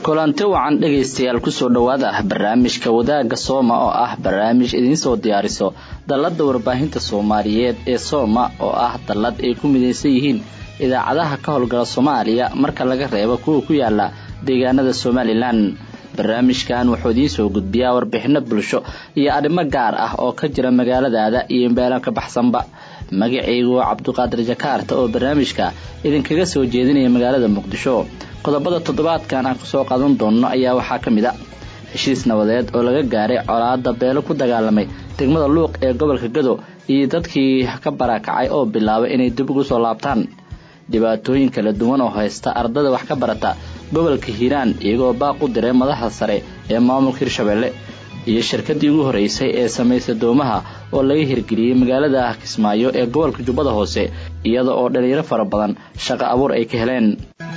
kulanti wacan dhageystayaal ku soo dhawaada barnaamijka wadaaga Sooma oo ah barnaamij idin soo diyaariso dalada warbaahinta Soomaaliyeed ee Sooma oo ah dalad ay ku mideysan yihiin idaacadaha ka howlgala Soomaaliya marka laga reebo kuwa ku yaala deegaanada Somaliland. barnaamijkan wuxuu idin soo gudbiyaa warbixino bulsho iyo arrimo gaar ah oo ka jira magaaladaada iyo meelaha ka baxsanba. magacaygu Cabduqaadir Jakaarta oo barnaamijka idinkaga soo jeedinaya magaalada Muqdisho. qodobada toddobaadkan aan ku soo qaadan doono ayaa waxaa kamid ah heshiis nabadeed oo laga gaaray colaadda beelo ku dagaalamay degmada Luuq ee gobolka Gado iyo dadkii ka barakacay oo bilaabay inay dib ugu soo laabtaan. dhibaatooyin kala duwan oo haysta ardada wax ka barata gobolka Hiiraan iyagoo baaq u diray madaxda sare ee maamulka Hirshabelle iyo shirkadii ugu horeysay ee sameysay doomaha oo laga hirgeliyay magaalada Kismaayo ee gobolka Jubbada Hoose iyada oo dhalinyaro fara badan shaqo abuur ay ka heleen.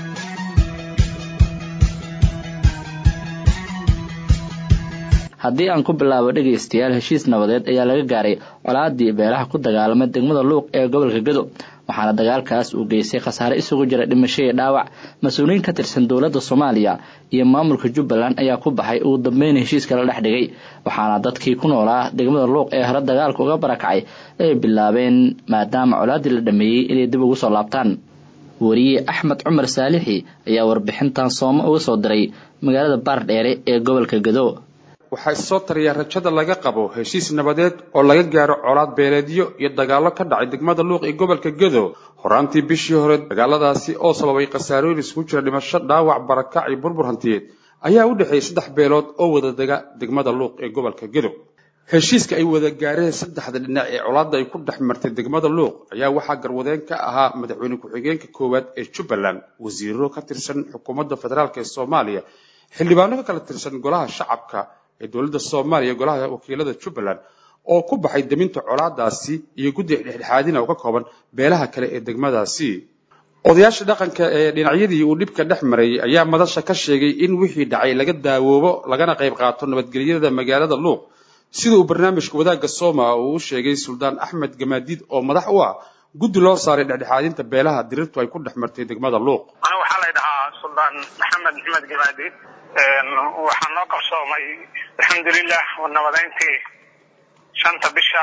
haddii aan ku bilaabo dhageystayaal heshiis nabadeed ayaa laga gaaray colaadii beelaha ku dagaalamay degmada Luuq ee gobolka Gado waxaana dagaalkaas uu geystay khasaare isugu jira dhimasho iyo dhaawac. mas'uuliyiin ka tirsan dawladda Soomaaliya iyo maamulka Jubbaland ayaa ku baxay ugu dambeyn heshiiska la dhex dhigay waxaana dadkii ku noolaa degmada Luuq ee hore dagaalka uga barakacay ay bilaabeen maadaama colaadii la dhameeyay inay dib ugu soo laabtaan. wariye Axmed Cumar Saalixi ayaa warbixintan Sooma uga soo diray magaalada Baardheere ee gobolka Gado. waxaa soo tariya rajada laga qabo heshiis nabadeed oo laga gaaro colaad beeleedyo iyo dagaalo ka dhacay degmada Luuq ee gobolka Gado horaantii bishii hore. dagaaladaasi oo sababay khasaarooyin isugu jira dhimasho, dhaawac, barakac iyo burbur hantiyeed ayaa u dhaxeeyay 3 beelood oo wada dega degmada Luuq ee gobolka Gado. heshiiska ay wada gaareen saddexda dhinac ee colaadda ay ku dhex martay degmada Luuq ayaa waxaa garwadeen ka ahaa madaxweyne ku-xigeenka koowaad ee Jubbaland, wasiiro ka tirsan xukuumadda federaalka ee Soomaaliya, xildhibaano ka kala tirsan golaha shacabka ee dawladda Soomaaliya, golaha wakiilada Jubbaland oo ku baxay daminta colaadaasi iyo guddi dhexdhexaadina oo ka kooban beelaha kale ee degmadaasi. odayaasha dhaqanka ee dhinacyadii uu dhibka dhex maray ayaa madasha ka sheegay in wixii dhacay laga daawoobo lagana qayb qaato nabadgelyada magaalada Luuq sida uu barnaamijka wadaaga Sooma uu u sheegay Suldaan Axmed Gamaadiid oo madax u ah guddi loo saaray dhexdhexaadinta beelaha dirirtu ay ku dhex martay degmada Luuq. ana waxaa la yiraahdaa Suldaan Axmed Gamaadiid waxaan noo qabsoomay alxamdulilah nabadeyntii 5 bisha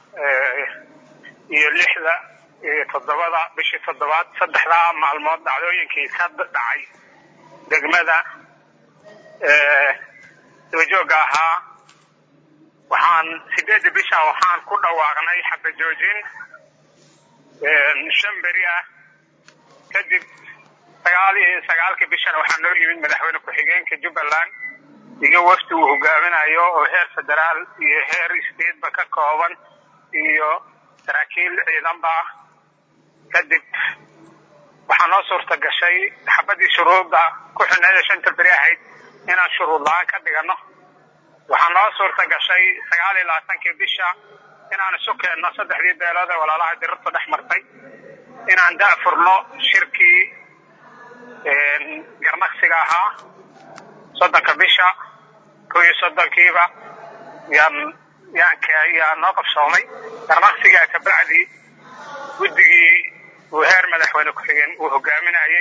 iyo 6 iyo 7 bishii 7 saddexda maalmood dhacdooyinkii ka dhacay degmada wajooga ahaa. waxaan 8 bisha waxaan ku dhawaaqnay xabad joojin 5 beri ah kadib 9 bishana waxaa noo yimid madaxweyne ku-xigeenka Jubbaland iyo wafdi uu hogaaminayo oo heer federaal iyo heer state ba ka kooban iyo saraakiil ciidanba. kadib waxaa noo suurta gashay xabadii shuruudda ku xidhnayd 5 beri ahayd inaan shuruud la'aan ka dhigano. waxaa noo suurta gashay 29 bisha inaan isu keenno 3 beelood ee walaalaha dirirtu dhex martay inaan daafurno shirkii garnaqsiga ahaa 30 bisha 31kiiba yaan noo qabsoomay. garnaqsiga ka bacdi guddigii uu heer madaxweyne ku-xigeen uu hogaaminayay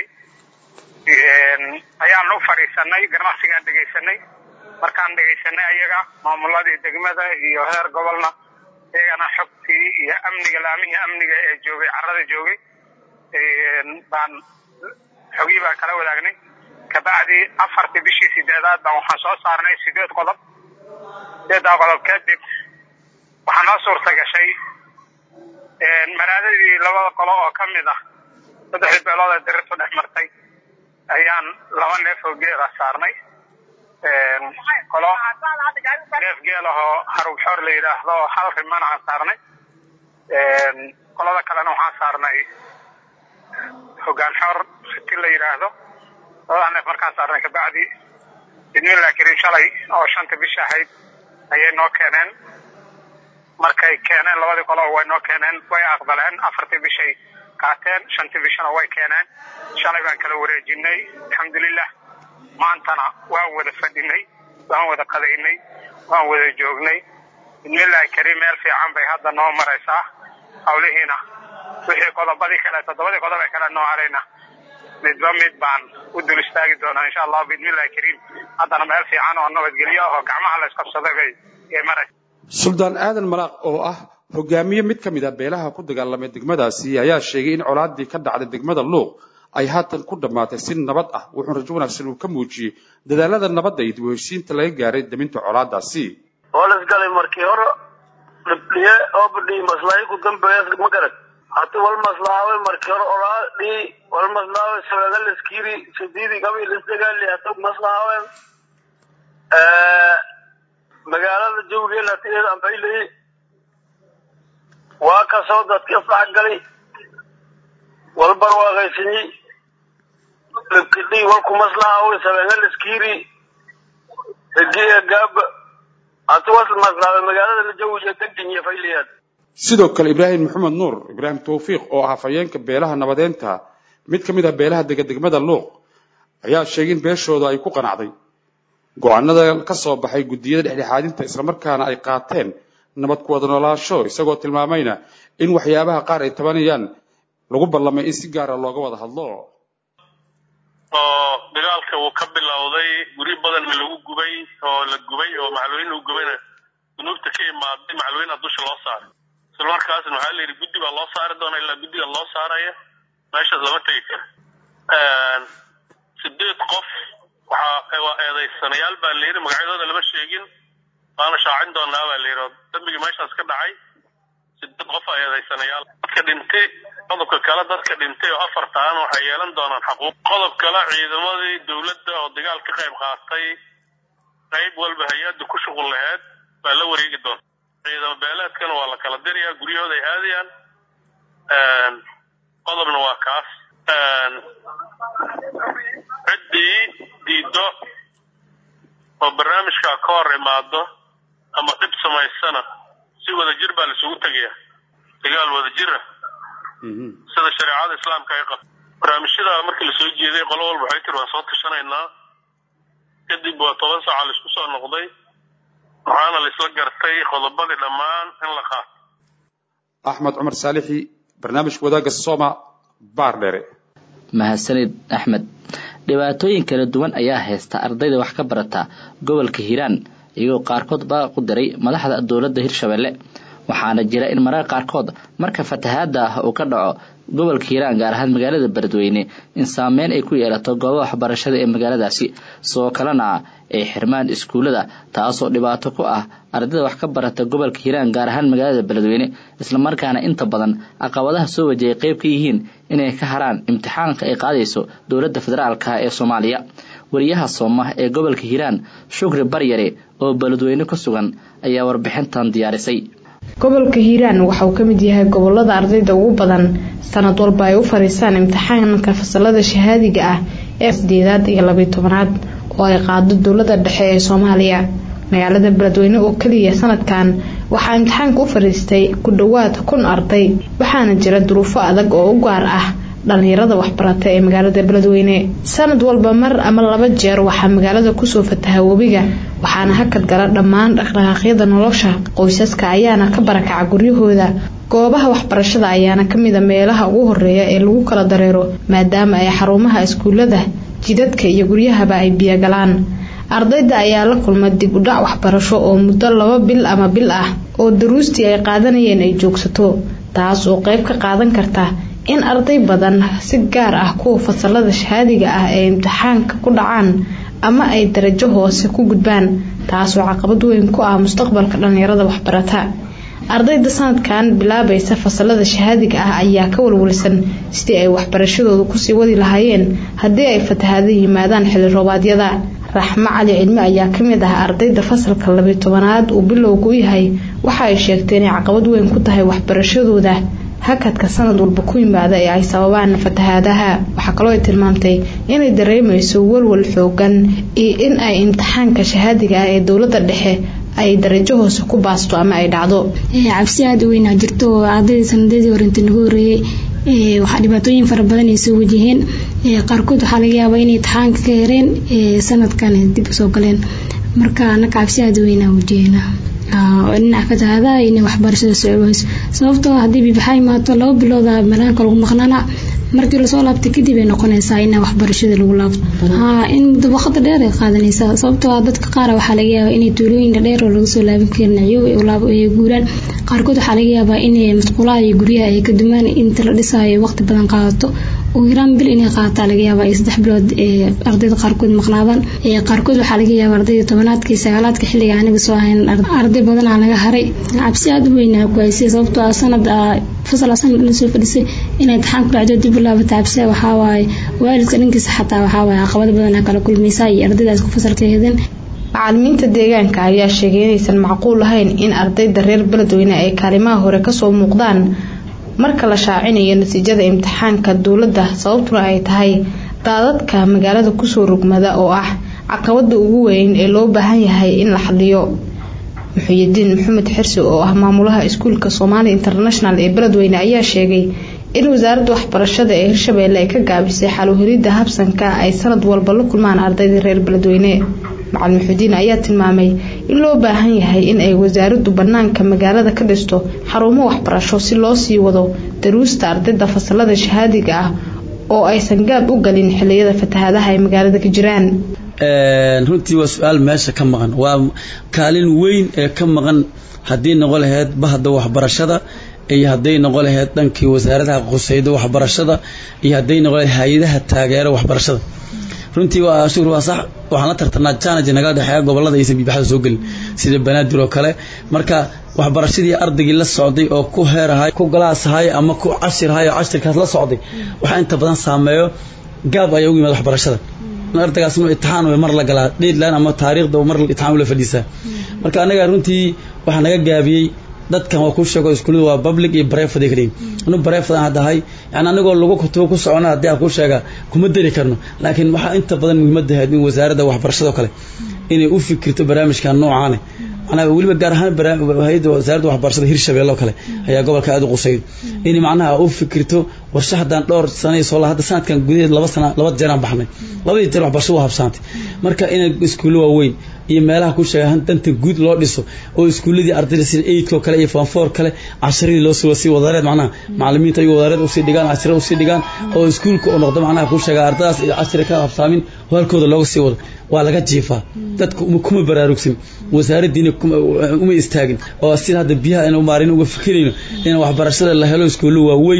ayaan u fariisanay garnaqsigaan dhegeysanay. markaan dhegeysanay ayaga maamuladii degmada iyo heer gobolna iyagana xogtii iyo amniga laamihii amniga ee joogay carrada joogay baan xogii baan kala wadaagnay. kabacdi 4 bishii 8 baan waxaan soo saarnay 8 qodob. 8 qodob kadib waxaa noo suurta gashay maraadadii 2 qolo oo ka mid ah 3 beelood ee dirirtu dhex martay ayaan 2 neef oo geela saarnay. qolo neef geel oo harub xor la yiraahdo hal rimana aan saarnay. qolada kalena waxaan saarnay hogaan xor si la yiraahdo. labada neef markaan saarnay kabacdi idmiilaa karin shalay oo 5 bisha ahayd ayay noo keeneen. markay keeneen labadii qolo way noo keeneen way aqbaleen. 4 bishay qaateen 5 bishana way keeneen. shalay baan kala wareejinay alxamdulilah. maantana waan wada fadhinay, waan wada qadaynay, waan wada joognay. idmiilaa karin meel fiican bay hadda noo maraysaa hawlihiina. wixii qodobadii kale 7 qodob ay kala noo harayna midba mid baan u dul istaagi doonaa insha allah biidnillahi kariim. haddana meel fiican oo nabadgelyo oo gacmaha la isqabsaday bay maray. Suldaan Aadan Malaaq oo ah hogaamiye mid ka mid ah beelaha ku dagaalamay degmadaasi ayaa sheegay in colaadii ka dhacday degmada Luuq ay haatan ku dhamaatay si nabad ah. wuxuu rajo wanaagsan uu ka muujiyay dadaalada nabadda iyo dib u heshiisiinta laga gaaray daminta colaadaasi. wala isgalay markii hore dhibliye oo badii maslahay ku dambeeyay ma garad hata wal maslahay markii hore olaadii wal maslahay sagal iskiri sidii gabi lisagaali hata maslahay magaalada jawgeena tiir aan baylay waa ka soo dadka faaqgalay wal barwaaqaysiin dadkii wal ku maslahay sagal iskiri haddii gaab atwas maslahay magaalada jawgeena tankiya fayliyad. sidoo kale Ibraahim Maxamed Nuur Ibraahim Tawfiiq oo ah afayeenka beelaha nabadeenta mid ka mid ah beelaha degmada Luuq ayaa sheegay in beeshooda ay ku qanacday go'aanada ka soo baxay gudiyada dhexdhexaadinta isla markaana ay qaateen nabad ku wada noolaansho isagoo tilmaamayna in waxyaabaha qaar ay tabanayaan lagu ballamay in si gaar ah looga wada hadlo. dagaalka uu ka bilowday guri badan lagu gubay oo la gubay oo macluumin uu gubayna dunuubta ka imaaday macluumin dusha loo saaray isla markaasna waxa la yiri guddi baa loo saari doona ilaa guddiga loo saaraya meesha lama tagi karo. 8 qof waxa ay eedaysanayaal baa la yiri magacyadooda lama sheegin waana shaacin doonaa baa la yiri dambiga meeshaas ka dhacay 8 qof ay eedaysanayaal dadka dhintay qodobka kale dadka dhintay oo 4 taan waxay yeelan doonaan xuquuq. qodob kale ciidamadii dawladda oo dagaal ka qayb qaatay qayb walba hay'adda ku shughul lahayd baa la wareegi doona. ciidamada beeleedkana waa la kala dirayaa guryahooda ay aadayaan. qodobna waa kaas ciddii diido oo barnaamijka ka hor imaado ama dib samaysana si wada jir baa la isugu tagayaa dagaal wada jir ah sida shariicada islaamka ay qabto. barnaamijyada markii la soo jeeday qolo walba waxay tiri waan soo tashanaynaa kadib waa 10 saac la isku soo noqday waxaana la isla gartay qodobadii dhammaan in la qaato. Axmed Cumar Saalixi barnaamijka wadaaga Sooma Baardheere. mahadsanid Axmed. dhibaatooyin kala duwan ayaa haysta ardayda wax ka barata gobolka Hiiraan iyagoo qaarkood baa ku diray madaxda dawladda Hirshabelle waxaana jira in marar qaarkood marka fatahaada uu ka dhaco gobolka Hiiraan gaar ahaan magaalada Beledweyne in saameyn ay ku yeelato goobaha waxbarashada ee magaaladaasi soo kalena ay xirmaan iskuulada taasoo dhibaato ku ah ardayda wax ka barata gobolka Hiiraan gaar ahaan magaalada Beledweyne isla markaana inta badan caqabadaha soo wajahaya qayb ka yihiin inay ka haraan imtixaanka ay qaadayso dawladda federaalka ee Soomaaliya. wariyaha Sooma ee gobolka Hiiraan Shukri Baryare oo Beledweyne ku sugan ayaa warbixintan diyaarisay. gobolka Hiiraan waxa uu kamid yahay gobolada ardayda ugu badan sanad walba ay u fariistaan imtixaanka fasalada shahaadiga ah ee 8 iyo 12aad oo ay qaado dawladda dhexe ee Soomaaliya. magaalada Beledweyne oo kaliya sanadkan waxa imtixaanka u fariistay ku dhawaad 1,000 arday waxaana jira duruufo adag oo u gaar ah dhalinyarada waxbarata ee magaalada Beledweyne. sanad walba mar ama 2 jeer waxa magaalada ku soo fataha wabiga waxaana hakad gala dhammaan dhaqdhaqaaqyada nolosha qoysaska ayaana ka barakaca guryahooda. goobaha waxbarashada ayaana kamid ah meelaha ugu horeeya ee lagu kala dareero maadaama ay xarumaha iskuulada jidadka iyo guryahaba ay biyo galaan. ardayda ayaa la kulma dib u dhac waxbarasho oo muddo 2 bil ama bil ah oo duruustii ay qaadanayeen ay joogsato taas oo qayb ka qaadan karta in arday badan si gaar ah kuwa fasalada shahaadiga ah ee imtixaanka ku dhacaan ama ay darajo hoose ku gudbaan taas oo caqabad weyn ku ah mustaqbalka dhalinyarada waxbarata. ardayda sanadkan bilaabaysa fasalada shahaadiga ah ayaa ka walwalsan sidii ay waxbarashadooda ku sii wadi lahaayeen haddii ay fatahaado yimaadaan xilli roobaadiyada. Raxma Cali Cilmi ayaa kamid ah ardayda fasalka 12aad uu bilowgu yahay waxa ay sheegtay in caqabad weyn ku tahay waxbarashadooda hakadka sanad walba ku yimaada ee ay sababaan fatahaadaha. waxa kale oo ay tilmaamtay inay dareemayso walwal xoogan iyo in ay imtixaanka shahaadiga ah ee dawladda dhexe ay darajo hoose ku baasto ama ay dhacdo. cabsi aad u weyn jirto ardayda sanadadii horinta lagu horeeyay waxa dhibaatooyin fara badan ay soo wajaheen qaarkood waxa laga yaabaa inay imtixaanka ka yareen sanadkan dib u soo galeen marka ana cabsi aad u weyn wajahayna dhinaca fatahaadaha inay waxbarashada socodayso sababtoo haddii bibaxay maato 2 bilood meelaha lagu maqnaana markii la soo laabtay kadib ay noqonaysaa in waxbarashada lagu laabto in muddo waqti dheer ay qaadanaysaa sababtoo ah dadka qaar waxaa laga yaabaa inay tuulooyin dheer oo laga soo laaban karin ay guuraan qaarkood waxaa laga yaabaa inay masquulaha iyo guryaha ay ka dumaan inta la dhisayo waqti badan qaadato ugu yaraan bil inay qaadataa laga yaabaa 3 bilood ardayda qaarkood maqnaadaan qaarkood waxaa laga yaabaa ardayda 10aadka iyo 9aadka xilliga aniga soo ahayn arday badan aan laga haray cabsi aad u weyn ku haysay sababtoo ah sanad fasal sanad la soo fadhisay inay taxaan ku dhacdo dib u laabata cabsi waxa waaye waalidka dhankiisa xataa waxa waaye caqabado badan kala kulmaysaa iyo ardaydaas ku fasalka heedan macallimiinta deegaanka ayaa sheegay inaysan macquul ahayn in ardayda reer Beledweyne ay kaalimaha hore ka soo muuqdaan marka la shaacinayo natiijada imtixaanka dawladda sababtuna ay tahay daadadka magaalada ku soo rugmada oo ah caqabada ugu weyn ee loo baahan yahay in la xalliyo Muxyidiin Maxamed Xirsi oo ah maamulaha iskuulka Somali International ee Beledweyne ayaa sheegay in wasaaradda waxbarashada ee Hirshabeelle ay ka gaabisay xal u helidda habsanka ay sanad walba la kulmaan ardayda reer Beledweyne macallin Muxyidiin ayaa tilmaamay in loo baahan yahay in ay wasaaraddu banaanka magaalada ka dhisto xarumo waxbarasho si loo sii wado daruusta ardayda fasalada shahaadiga ah oo aysan gaab u galin xilliyada fatahaadaha ay magaalada ka jiraan runtii waa su'aal meesha ka maqan waa kaalin weyn ee ka maqan haddii noqon lahayd bahda waxbarashada iyo hadday noqon lahayd dhankii wasaaradaha qusayda waxbarashada iyo hadday noqon lahayd hay'adaha taageera waxbarashada runtii waa shuur waa sax waxaan la tartanaa challenge naga dhaxaya gobolada aysan bibaxda soo galin sida banaadir oo kale marka waxbarashadii ardaygii la socday oo ku heerahay ku galaasahay ama ku cashirhay oo cashirkaas la socday waxa inta badan saameeyo gaab ay ugu yimaad waxbarashada ardaygaas inuu imtixaan mar la galaa deadline ama taariikhda mar imtixaan la fadhiisaa marka anaga runtii waxa naga gaabiyay dadkan waa ku sheego iskuulada waa public iyo private kaliya anu private aan hadahay yani anagoo lagu kutubo ku socona hadii aan ku sheega kuma dari karno laakiin waxa inta badan muhiimada ah in wasaaradda waxbarashada kale inay u fikirto barnaamijkan noocan ana waliba gaar ahaan hay'adda wasaaradda waxbarashada Hirshabeelle kale ayaa gobolka aad u qusay in macnaha u fikirto warshaxdan dhowr sano soo la hadda sanadkan gudaheed 2 sano 2 jeer aan baxnay 2 jeer waxbarasho waa habsaantay marka in iskuul waaweyn iyo meelaha ku sheegan danta guud loo dhiso oo iskuuladii ardayda sida 8 kale iyo form 4 kale casharadii loo soo wadaareed macnaha macallimiinta ay wadaareed u sii dhigaan casharada u sii dhigaan oo iskuulka oo noqdo macnaha ku sheega ardaydaas cashar ka habsaamin halkooda looga sii wado waa laga jiifaa dadku kuma baraarugsan wasaaraddiina uma istaagin oo sida hadda biyaha inuu maarin uga fikirayno in waxbarashada la helo iskuulo waaweyn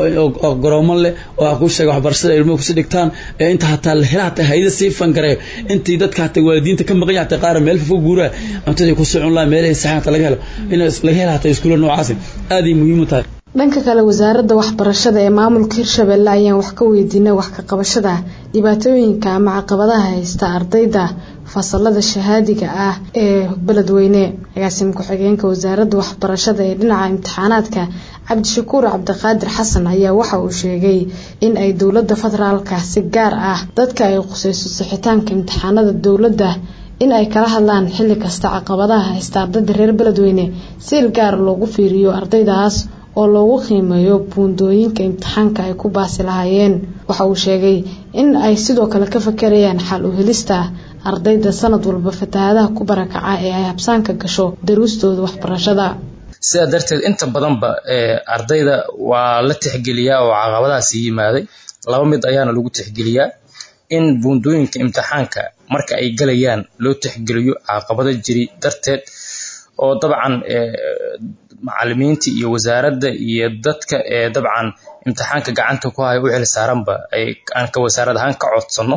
oo garoomo leh oo ku sheega waxbarashada ilmo ku dhigtaan inta hataa la helaata hay'ada si fangareeyo intii dadka hataa waalidiinta ka maqan yahay qaar meel fog guuraa inta ku socon la meelaha saxanta laga helo in laga helo hataa iskuulo noocaas aad ay muhiim u tahay dhanka kale wasaaradda waxbarashada ee maamulka Hirshabeelle ayaan wax ka weydiinay wax ka qabashada dhibaatooyinka ama caqabadaha haysta ardayda fasalada shahaadiga ah ee Beledweyne agaasim ku-xigeenka wasaaradda waxbarashada ee dhinaca imtixaanaadka Cabdishakuur Cabdiqaadir Xasan ayaa waxa uu sheegay in ay dawladda federaalka si gaar ah dadka ay qusayso saxitaanka imtixaanada dawladda in ay kala hadlaan xilli kasta caqabadaha haysta ardayda reer Beledweyne si gaar loogu fiiriyo ardaydaas oo loogu qiimeeyo buundooyinka imtixaanka ay ku baasi lahaayeen waxa uu sheegay in ay sidoo kale ka fakarayaan xal u helista ardayda sanad walba fatahaadaha ku barakaca ee ay habsaanka gasho daruustooda waxbarashada sida darteed inta badanba ardayda waa la tixgeliyaa oo caqabadahaas yimaaday laba mid ayaana lagu tixgeliyaa in buundooyinka imtixaanka marka ay galayaan loo tixgeliyo caqabada jiri darteed oo dabcan macallimiinta iyo wasaaradda iyo dadka dabcan imtixaanka gacanta ku hay u xil saaranba ay aan ka wasaarad ahaan ka codsano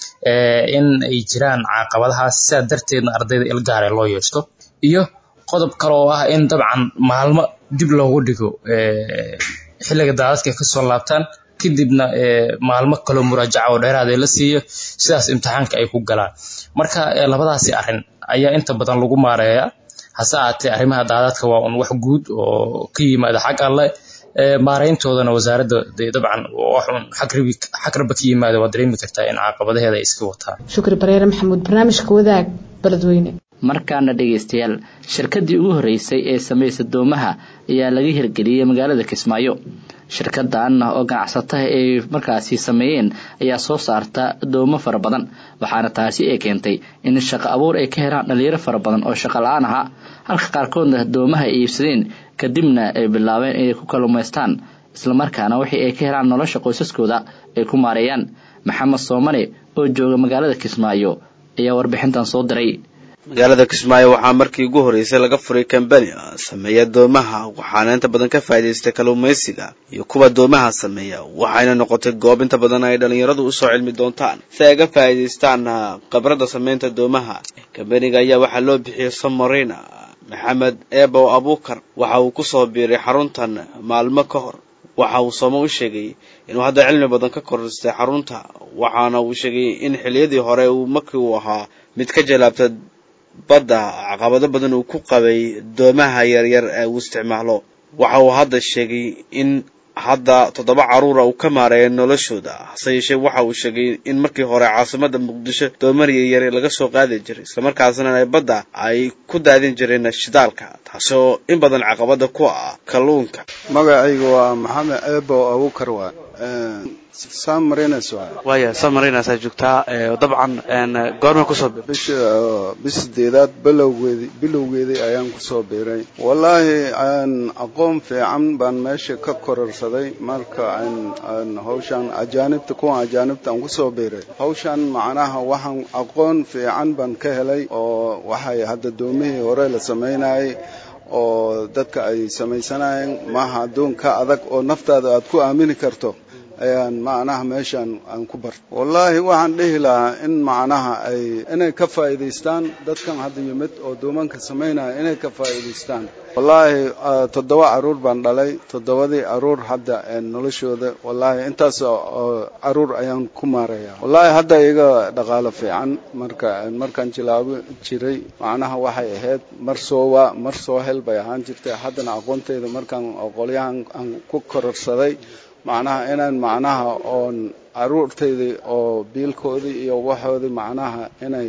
in ay jiraan caqabadahaas sida darteedna ardayda ilgaar loo yeeshto iyo qodob kale oo ah in dabcan maalmo dib loogu dhigo xilliga daadadka ka soo laabtaan kadibna maalmo kale muraajaca oo dheeraad la siiyo sidaas imtixaanka ay ku galaan marka labadaasi arrin ayaa inta badan lagu maareeyaa hase ahaatee arrimaha daadadka waa un wax guud oo ka yimaada xag alle maareyntoodana wasaaradda dabcan waxun xagraba ka yimaada waa dareemi kartaa in caqabadaheeda ay iska wataan shukri bareere maxamuud barnaamijka wadaag Beledweyne markaana dhageystayaal shirkadii ugu horeysay ee sameysay doomaha ayaa laga hirgeliyay magaalada Kismaayo shirkadan oo ganacsatada ay markaasi sameeyeen ayaa soo saarta doomo fara badan waxaana taasi ay keentay in shaqo abuur ay ka helaan dhalinyaro fara badan oo shaqo la'aan ah halka qaarkoodna doomaha ay iibsadeen kadibna ay bilaabeen inay ku kaluumaystaan islamarkaana wixii ay ka helaan nolosha qoysaskooda ay ku maareeyaan. maxamed soomane oo jooga magaalada Kismaayo ayaa warbixintan soo diray. magaalada Kismaayo waxaa markii ugu horeysay laga furay kambani sameeya doomaha, waxaana inta badan ka faa'iideystay kalluumaysiga iyo kuwa doomaha sameeya, waxayna noqotay goob inta badan ay dhalinyaradu u soo cilmi doontaan si ay uga faa'iideystaan khibradda sameynta doomaha. kambaniga ayaa waxaa loo bixiyay Samarina. maxamed eebow abuukar waxa uu ku soo biiray xaruntan maalmo ka hor. waxa uu Soomo u sheegay inuu hadda cilmi badan ka kororstay xarunta, waxaana uu sheegay in xilliyadii hore uu markii uu ahaa mid ka jalaabta badda caqabado badan uu ku qabay doomaha yaryar ee uu isticmaalo. waxa uu hadda sheegay in hadda 7 caruur uu ka maareeyo noloshooda. hase yeeshee waxa uu sheegay in markii hore caasimada Muqdisho doomar yar laga soo qaadi jiray, isla markaasna ay badda ay ku daadin jireen shidaalka, taasoo in badan caqabada ku ah kalluunka. magacaygu waa maxamed eebo abuukar waa Samarina waya Samarina joogtaa dabcan goorma ku soo bisdeedad bilowgeedii ayaan ku soo biiray. wallahi aqoon fiican baan meesha ka kororsaday marka aan hawshan ajaanibta aan ku soo biiray. hawshan macnaha waxaan aqoon fiican baan ka helay oo waxay hadda doomihii hore la sameynayay oo dadka ay samaysanayeen maaha doonka adag oo naftaada aad ku aamini karto ayaan macnaha meeshan aan ku bartay. wallahi waxaan dhihi lahaa in macnaha inay ka faa'iideystaan dadkan hadda yimid oo doomanka sameynaya inay ka faa'iideystaan. wallahi 7 caruur baan dhalay. 7 caruur hadda noloshooda wallahi intaas caruur ayaan ku maareeyaa. wallahi hadda iga dhaqaale fiican markaan jilaabo jiray macnaha waxay ahayd mar soo hel bay ahaan jirtay. haddana aqoonteeda markaan qolyahan aan ku kororsaday macnaha inaan macnaha oon caruurtayda oo biilkoodii iyo waxoodii macnaha inay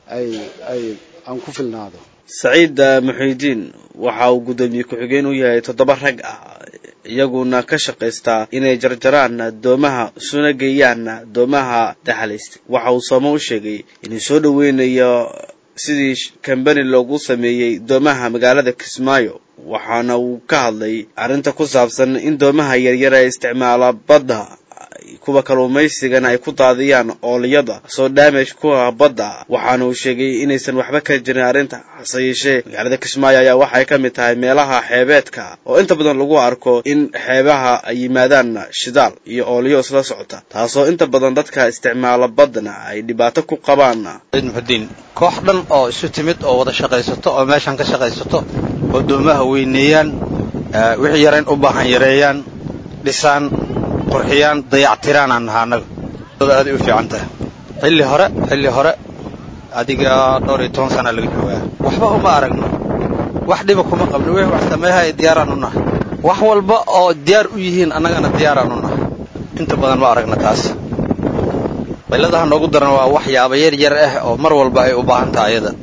aan ku filnaado. Saciid Muxiidiin waxa uu gudoomiye ku-xigeen u yahay 7 rag ah, iyaguna ka shaqeysta inay jarjaraan doomaha suna geeyaan doomaha daxalista. waxa uu Soomo u sheegay inuu soo dhaweynayo sidii kambani loogu sameeyay doomaha magaalada Kismaayo, waxaana uu ka hadlay arrinta ku saabsan in doomaha yaryar ay isticmaala badda kuwa kalluumaysigana ay ku daadiyaan ooliyada soo damage ku ah badda. waxaana uu sheegay inaysan waxba ka jirin arrinta. hase yeeshee magaalada Kismaayo ayaa waxay ka mid tahay meelaha xeebeedka oo inta badan lagu arko in xeebaha ay yimaadaan shidaal iyo ooliyo isla socota, taasoo inta badan dadka isticmaala badna ay dhibaato ku qabaan. Muxiidiin koox dhan oo isu timid oo wada shaqaysato oo meeshan ka shaqaysato oo doomaha weyneeyaan wixii yareen u baahan yareeyaan, dhisaan, qurxiyaan, dayactiraan aan nahay aad u fiican tahay. xilli hore adiga 12 sano laga joogaa waxba uma aragno, wax dhiba kuma qabno. wixii wax sameeyahay diyaaraan u nahay, wax walba oo diyaar u yihiin annagana diyaaraan u nahay. inta badan ma aragna taas. bayladaha noogu daran waa waxyaabo yar ah oo mar walba ay u baahan tahay ayada.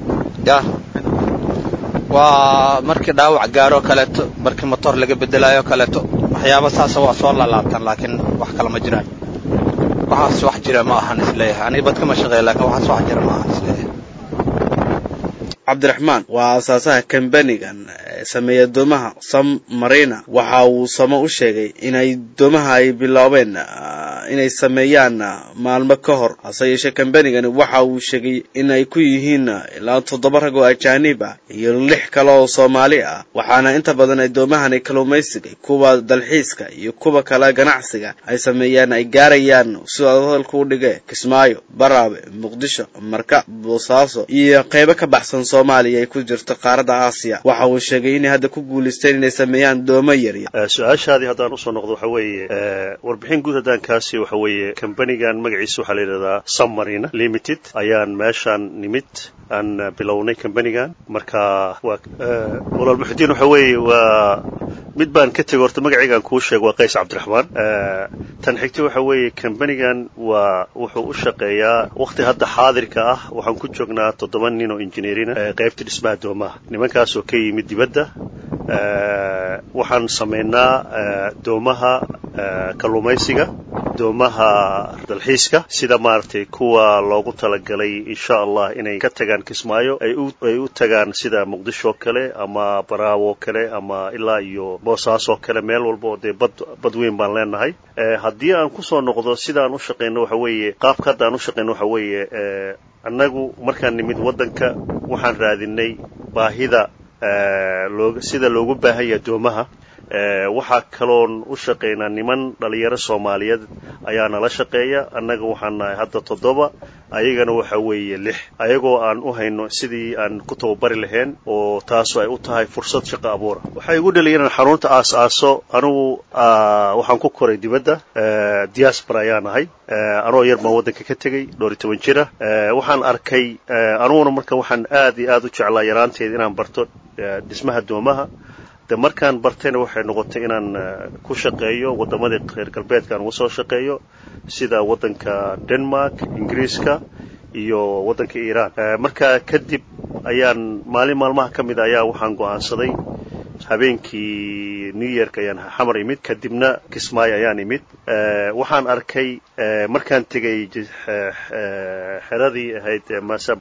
waa markii dhaawac gaaro kaleeto, markii motor laga bedelayo kaleeto, waxyaabo saas waa soo laalaabtan, laakiin wax kale ma jiraan. waxaas wax jira ma ahan isleeyahay. aniga badka ma shaqeeyo, laakiin waxaas wax jira ma ahan isleeyahay. Cabdiraxmaan waa asaasaha kambanigan sameeya doomaha Samarina. waxa uu Soomo u sheegay inay doomaha ay bilaabeen inay sameeyaan maalmo ka hor. hase yeeshee kambanigan waxa uu sheegay inay ku yihiin ilaa 7 rag oo ajaanib ah iyo 6 kale oo Soomaali ah, waxaana inta badan ay doomahan kalluumaysiga, kuwa dalxiiska iyo kuwa kale ganacsiga ay sameeyaan ay gaarayaan sida hadalku u dhigay Kismaayo, Baraawe, Muqdisho, Marka, Boosaaso iyo qaybo ka baxsan Soomaaliya ay ku jirto qaaradda Aasiya. waxa uu sheegay in hadda ku guuleysteen inay sameeyaan doomo yar. su'aashaadii haddaan u soo noqdo waxa weeye warbixin guud haddaan kaasi waxa weeye kambanigan magaciisa waxa la yiraahdaa Samarina Limited ayaan meeshan nimid aan bilownay kambanigan. marka waa walaal Muxiidiin waxa weeye waa mid baan ka tagay horta magacaygan kuu sheeg waa Qays Cabdiraxmaan. tan xigtay waxa weeye kambanigan wuxuu u shaqeeyaa waqti hadda xaadirka ah waxaan ku joognaa 7 nin oo injineerina qaybta dhismaha doomaha. nimankaas oo ka yimid dibadda waxaan sameynaa doomaha kalluumaysiga doomaha dalxiiska sida maaragtay kuwa loogu talagalay insha allah inay ka tagaan Kismaayo ay u tagaan sida Muqdisho kale ama Baraawo kale ama ilaa iyo Boosaaso kale meel walba oo bad weyn baan leenahay haddii aan ku soo noqdo sidaan u shaqeyno waxa weeye qaabka aan u shaqeyno waxa weeye annagu markaan nimid wadanka waxaan raadinay baahida sida loogu baahan yahay doomaha waxaa kaloon u shaqeynaa niman dhalinyaro Soomaaliyeed ayaa nala shaqeeya annaga waxaan nahay hadda 7 ayagana waxa weeye 6 ayagoo aan u hayno sidii aan ku tababari lahayn oo taas ay u tahay fursad shaqo abuur waxay igu dhaliyeen xarunta aasaaso anigu waxaan ku koray dibadda diaspora ayaan ahay anoo yar baan wadanka ka tagay 12 jir waxaan arkay anuguna marka waxaan aad iyo aad u jeclaa yaraanteed inaan barto dhismaha doomaha markaan bartayna waxay noqotay inaan ku shaqeeyo wadamada reer galbeedka aan uga soo shaqeeyo sida wadanka Denmark, Ingiriiska iyo wadanka Iran marka kadib ayaan maalmaha kamid ayaa waxaan go'aansaday habeenkii New Year ayaan xamar imid kadibna Kismaayo ayaan imid waxaan arkay markaan tagay xeradii ahayd